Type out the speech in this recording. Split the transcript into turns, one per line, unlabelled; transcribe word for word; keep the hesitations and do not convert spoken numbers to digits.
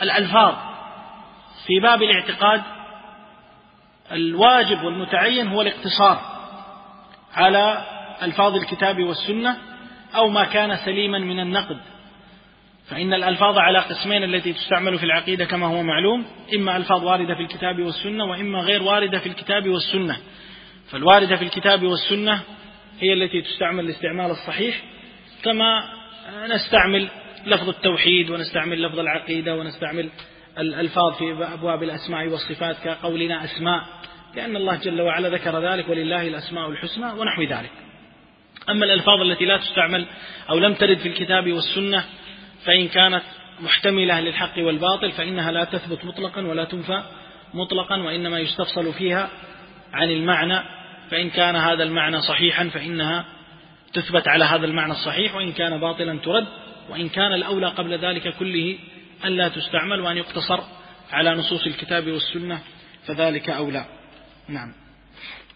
الألفاظ في باب الاعتقاد الواجب والمتعين هو الاقتصار على ألفاظ الكتاب والسنة أو ما كان سليما من النقد، فإن الألفاظ على قسمين التي تستعمل في العقيدة كما هو معلوم، إما ألفاظ واردة في الكتاب والسنة وإما غير واردة في الكتاب والسنة. فالواردة في الكتاب والسنة هي التي تستعمل الاستعمال الصحيح، كما نستعمل لفظ التوحيد ونستعمل لفظ العقيدة ونستعمل الألفاظ في أبواب الأسماء والصفات كقولنا أسماء، لأن الله جل وعلا ذكر ذلك ولله الأسماء الحسنى ونحو ذلك. أما الألفاظ التي لا تستعمل أو لم ترد في الكتاب والسنة فإن كانت محتملة للحق والباطل فإنها لا تثبت مطلقا ولا تنفى مطلقا، وإنما يستفصل فيها عن المعنى، فإن كان هذا المعنى صحيحا فإنها تثبت على هذا المعنى الصحيح، وإن كان باطلا ترد، وإن كان الأولى قبل ذلك كله أن لا تستعمل وأن يقتصر على نصوص الكتاب والسنة فذلك أولى. نعم.